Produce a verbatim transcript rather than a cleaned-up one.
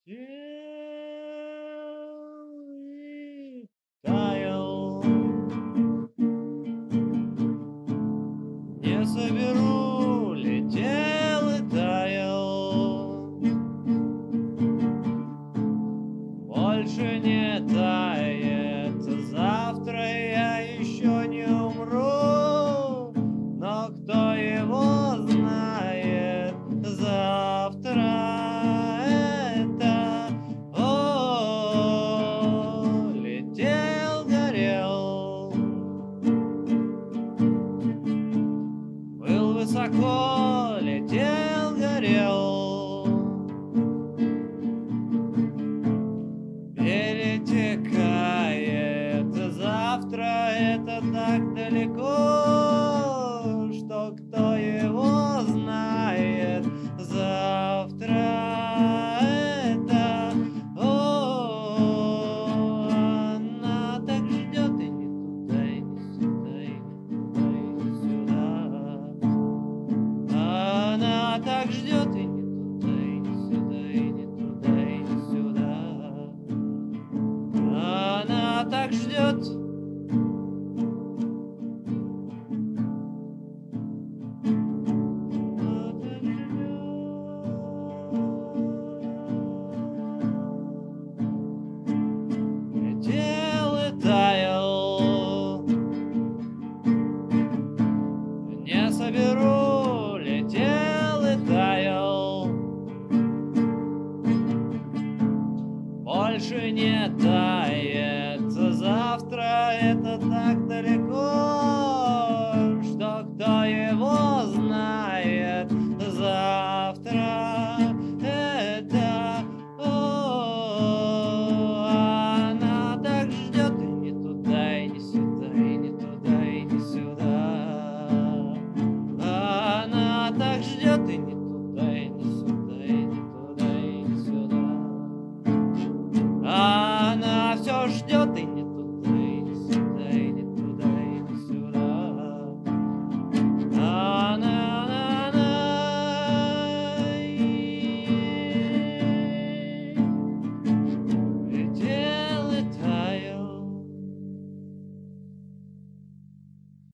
Летел и таял, не соберу, летел и таял, больше не тает. Завтра я еще не умру, но кто его знает завтра. Это о, летел, горел, был высоко, летел, горел, перетекает. Завтра это так далеко, что кто его знает завтра. Это о, она так ждет и не туда, и не сюда, и не туда, и не сюда. Она так ждет и не туда, и не сюда, и не туда, и не сюда. Она так ждет. Летел и таял, не соберу, летел и таял, больше не тает. Завтра это так далеко, что кто его знает завтра. Это о, она так ждет и не туда, и не сюда, и не туда, и не сюда. Она так ждет и не туда, и не сюда, и не туда, и не сюда. Она все ждет